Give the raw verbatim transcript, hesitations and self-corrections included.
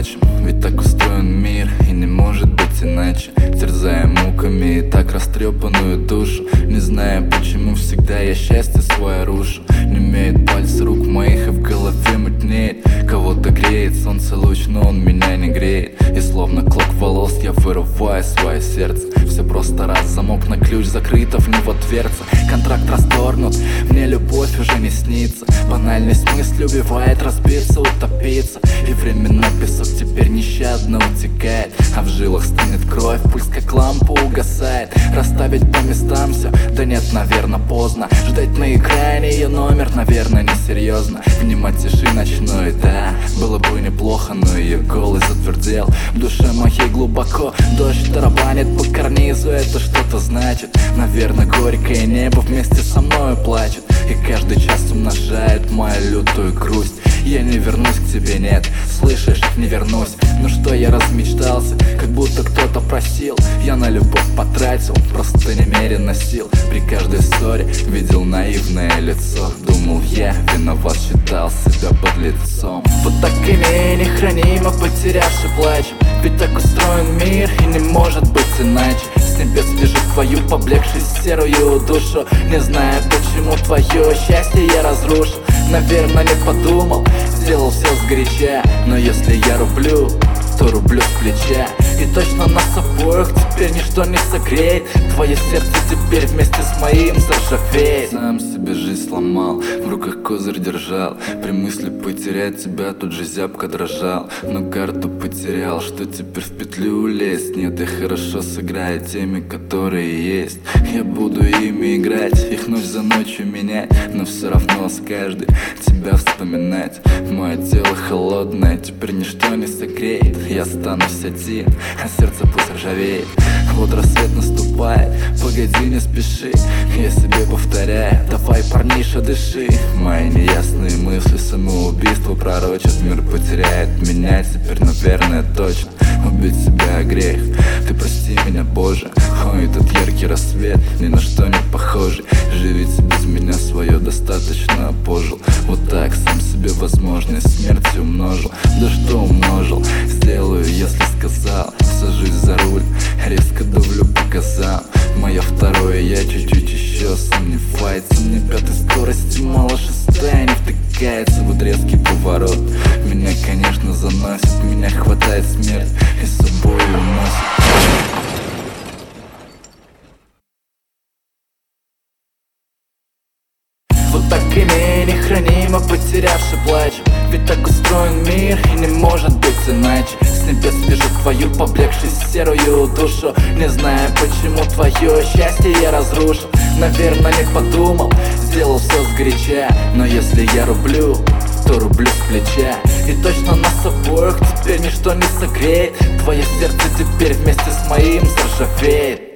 плачем, ведь так устроен мир и не может быть иначе. Терзая муками и так растрепанную душу, не зная почему всегда я счастье свое рушу. Не имеет пальцы рук моих и в голове мутнеет. Кого-то греет солнце луч, но он меня не греет. И словно клок волос я вырываю свое сердце. Все просто раз, замок на ключ закрыто, в него дверца. Контракт расторгнут, мне любовь уже не снится. Банальность мысли убивает, разбиться, утопиться. И временной песок теперь нещадно утекает, а в жилах стынет кровь, пульс как лампа угасает. Расставить по местам все, да нет, наверное, поздно. Ждать на экране ее номер, наверное, несерьезно. Внимать тиши ночной, да, было бы неплохо, но ее голос затвердел в душе моей глубоко. Дождь тарабанит по карнизу, это что-то значит. Наверное, горькое небо вместе со мною плачет. И каждый час умножает мою лютую грусть. Я не вернусь к тебе, нет, слышишь, не вернусь. Ну что, я размечтался, как будто кто-то просил. Я на любовь потратил просто немерено сил. При каждой ссоре видел наивное лицо. Думал, я виноват, считал себя подлецом. Вот так имея нехранимо, потерявши плачем. Ведь так устроен мир и не может быть иначе. С небес вижу твою поблекшую серую душу, не зная почему твое счастье я разрушу. Наверное, не подумал, сделал все сгоряча. Но если я рублю, то рублю с плеча. И точно нас обоих теперь ничто не согреет. Твое сердце теперь вместе с моим заржавеет. Сам себе жизнь сломал, в руках козырь держал. При мысли потерять тебя тут же зябко дрожал. Но карту потерял, что теперь в петлю лезть? Нет, я хорошо сыграю теми, которые есть. Я буду ими играть, их ночь за ночью менять. Но все равно с каждой тебя вспоминать. Мое тело холодное, теперь ничто не согреет. Я останусь один, а сердце пусть ржавеет. Вот рассвет наступает, погоди, не спеши. Я себе повторяю, давай, парниша, дыши. Мои неясные мысли самоубийство пророчат. Мир потеряет меня теперь, наверное, точно. Убить себя грех, ты прости меня, Боже. Ой, этот яркий рассвет, ни на что не похожий. Живите без меня, свое достаточно пожил. Вот так сам себе возможность смерти умножил. Да что умножил, сделаю, если сказал. Сажусь за руль, резко давлю по газам. Мое второе я чуть-чуть еще сомневается. Мне пятой скорости мало, шестая не втыкается. Вот резкий поворот меня, конечно, заносит. Меня хватает смерть и с собой уносит. Вот так имея нехранимо, потерявши плачем. Ведь так устроен мир и не может быть иначе. С небес вижу твою поблекшую серую душу, не зная почему твое счастье я разрушил. Наверное, не подумал, сделал все сгоряча. Но если я рублю, то рублю с плеча. И точно нас обоих теперь ничто не согреет. Твое сердце теперь вместе с моим заржавеет.